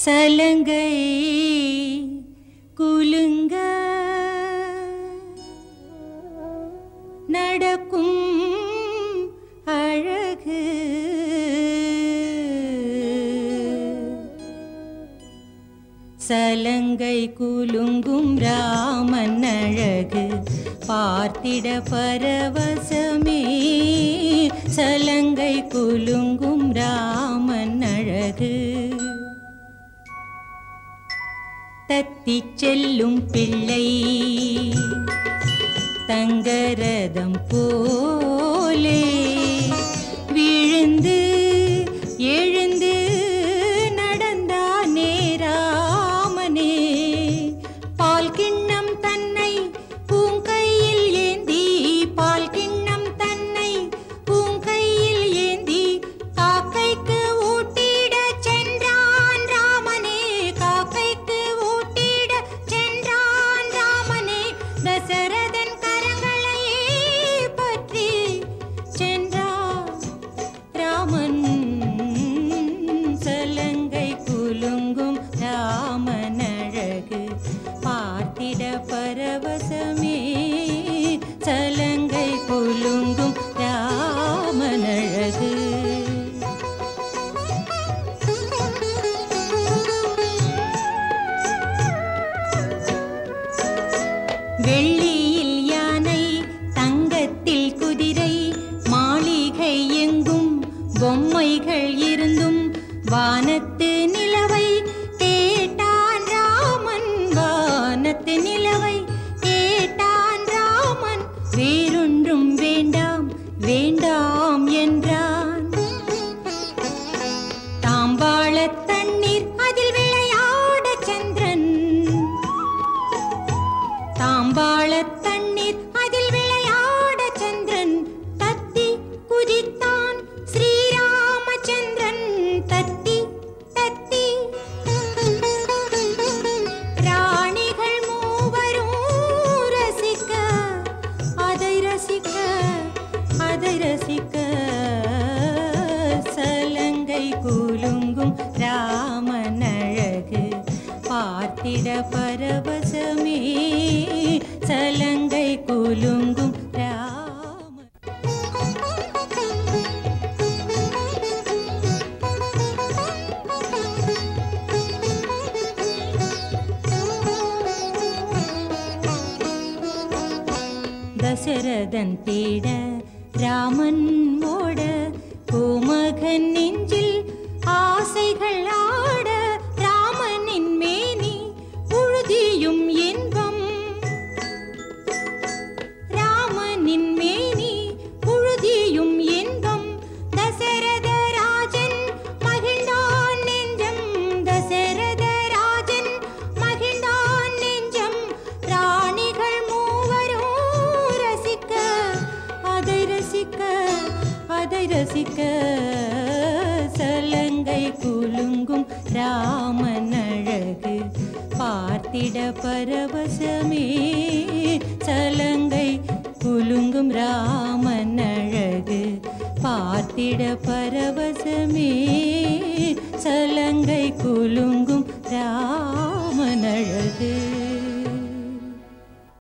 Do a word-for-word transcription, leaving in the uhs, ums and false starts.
சலங்கை குலுங்க நடக்கும் அழகு சலங்கை குலுங்கும் ராமன் அழகு பார்த்திட பரவசமே சலங்கை குலுங்கும் ராமன் அழகு தத்திச் செல்லும் பிள்ளை தங்கரதம் போலே விழுந்து எழுந்து நடந்தானே ராமனே பால் கிண்ணம் தன்னை பூங்கையில் ஏந்தி பால் கிண்ணம் தன்னை பூங்கையில் ஏந்தி காக்கைக்கு ஊட்டிட சென்றான் ராமனே காக்கைக்கு ஊட்டிட சென்றான் ராமனே தசரதன் கரங்களையே பற்றி சென்றான் ராமன் சலங்கை குலுங்கும் ராமன் அழகு பார்த்திட பரவசமே சலங்கை குலுங்கும் ராமன் அழகு வெள்ளியில் யானை தங்கத்தில் குதிரை மாளிகை எங்கும் பொம்மைகள் இருந்தும் வானத்து நிலவை கேட்டான் ராமன் வானத்து நிலவை கேட்டான் ராமன் வேறொன்றும் வேண்டாம் வேண்டாம் என்றான் தாம்பாள தண்ணீர் அதில் விளையாட சந்திரன் தாம்பாள தண்ணீர் அதில் விளையாட சந்திரன் தத்தி குதித்தான் ஸ்ரீராமச்சந்திரன் தத்தி தத்தி ராணிகள் மூவரும் ரசிக்க அதை ரசிக்க அதை ரசிக்க சலங்கை குலுங்கும் ராமன் அழகு பார்த்திட பரவசமே சலங்கை குலுங்கும் ராமன் தசரதன் தேட ராமன் ஓட கோமகன் நெஞ்சில் ஆசைகள் ஆட ராமனின் மேனி புழுதியும் இன்பம் ராமனின் மேனி புழுதியும் இன்பம் தசரத ராஜன் மகிழ்ந்தான் நெஞ்சம் தசரத ராஜன் மகிழ்ந்தான் நெஞ்சம் ராணிகள் மூவரும் ரசிக்க அதை ரசிக்க அதை ரசிக்க சலங்கை குலுங்கும் ராமன் அழகு பார்த்திட பரவசமே சலங்கை குலுங்கும் ராமன் அழகு பார்த்திட பரவசமே